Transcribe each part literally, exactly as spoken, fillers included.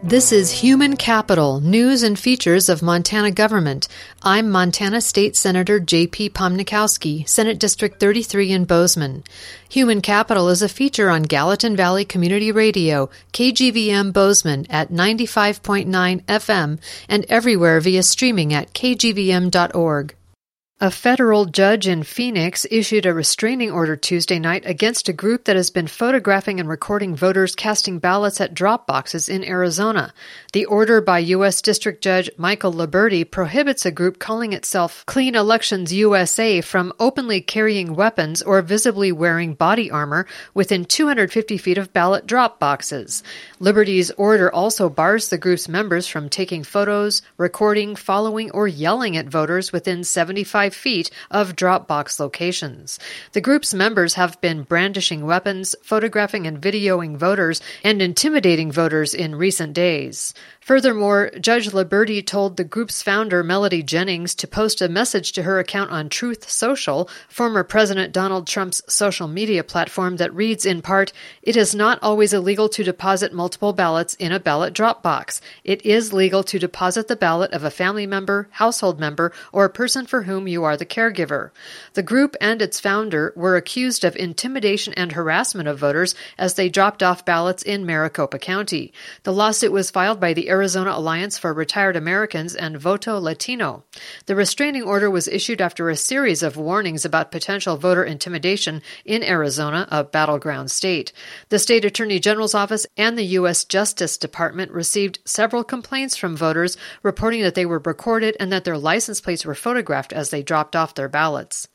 This is Human Capital, News and Features of Montana Government. I'm Montana State Senator J P Pomnikowski, Senate District thirty-three in Bozeman. Human Capital is a feature on Gallatin Valley Community Radio, K G V M Bozeman at ninety-five point nine F M and everywhere via streaming at k g v m dot org. A federal judge in Phoenix issued a restraining order Tuesday night against a group that has been photographing and recording voters casting ballots at drop boxes in Arizona. The order by U S District Judge Michael Liberty prohibits a group calling itself Clean Elections U S A from openly carrying weapons or visibly wearing body armor within two hundred fifty feet of ballot drop boxes. Liberty's order also bars the group's members from taking photos, recording, following, or yelling at voters within seventy-five feet of drop box locations. The group's members have been brandishing weapons, photographing and videoing voters, and intimidating voters in recent days. Furthermore, Judge Liberty told the group's founder, Melody Jennings, to post a message to her account on Truth Social, former President Donald Trump's social media platform that reads in part, "It is not always illegal to deposit multiple ballots in a ballot drop box. It is legal to deposit the ballot of a family member, household member, or a person for whom you are the caregiver." The group and its founder were accused of intimidation and harassment of voters as they dropped off ballots in Maricopa County. The lawsuit was filed by the Arizona Alliance for Retired Americans and Voto Latino. The restraining order was issued after a series of warnings about potential voter intimidation in Arizona, a battleground state. The state attorney general's office and the U S Justice Department received several complaints from voters reporting that they were recorded and that their license plates were photographed as they dropped off their ballots.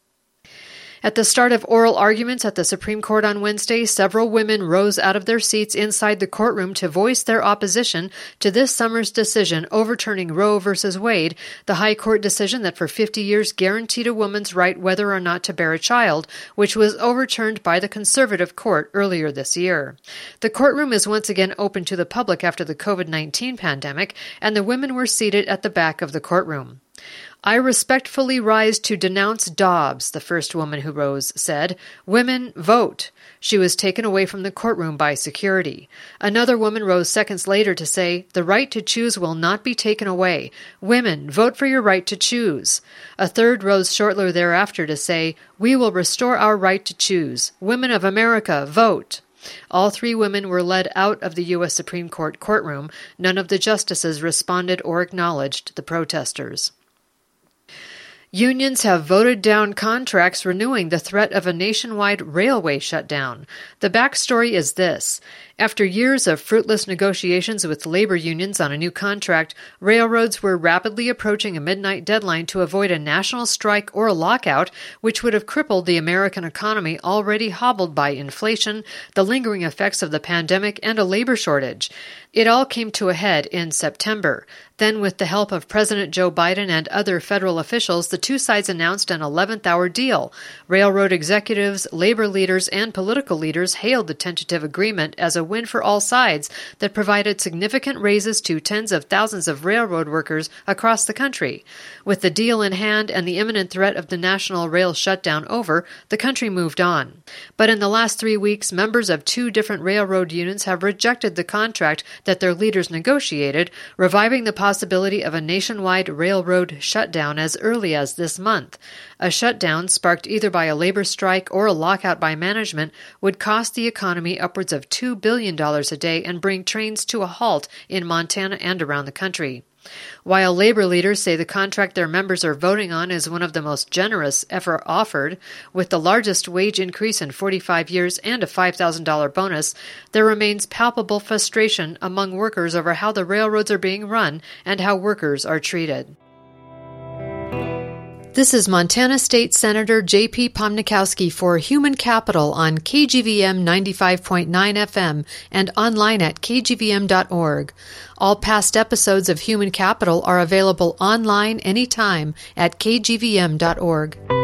At the start of oral arguments at the Supreme Court on Wednesday, several women rose out of their seats inside the courtroom to voice their opposition to this summer's decision overturning Roe v. Wade, the high court decision that for fifty years guaranteed a woman's right whether or not to bear a child, which was overturned by the conservative court earlier this year. The courtroom is once again open to the public after the covid nineteen pandemic, and the women were seated at the back of the courtroom. "I respectfully rise to denounce Dobbs," the first woman who rose said. "Women, vote." She was taken away from the courtroom by security. Another woman rose seconds later to say, "The right to choose will not be taken away. Women, vote for your right to choose." A third rose shortly thereafter to say, "We will restore our right to choose. Women of America, vote." All three women were led out of the U S Supreme Court courtroom. None of the justices responded or acknowledged the protesters. Unions have voted down contracts renewing the threat of a nationwide railway shutdown. The backstory is this. After years of fruitless negotiations with labor unions on a new contract, railroads were rapidly approaching a midnight deadline to avoid a national strike or a lockout, which would have crippled the American economy already hobbled by inflation, the lingering effects of the pandemic, and a labor shortage. It all came to a head in September. Then, with the help of President Joe Biden and other federal officials, the two sides announced an eleventh hour deal. Railroad executives, labor leaders, and political leaders hailed the tentative agreement as a win for all sides that provided significant raises to tens of thousands of railroad workers across the country. With the deal in hand and the imminent threat of the national rail shutdown over, the country moved on. But in the last three weeks, members of two different railroad unions have rejected the contract that their leaders negotiated, reviving the possibility of a nationwide railroad shutdown as early as this month. A shutdown, sparked either by a labor strike or a lockout by management, would cost the economy upwards of two billion dollars a day and bring trains to a halt in Montana and around the country. While labor leaders say the contract their members are voting on is one of the most generous ever offered, with the largest wage increase in forty-five years and a five thousand dollars bonus, there remains palpable frustration among workers over how the railroads are being run and how workers are treated. This is Montana State Senator J P Pomnikowski for Human Capital on K G V M ninety-five point nine F M and online at k g v m dot org. All past episodes of Human Capital are available online anytime at k g v m dot org.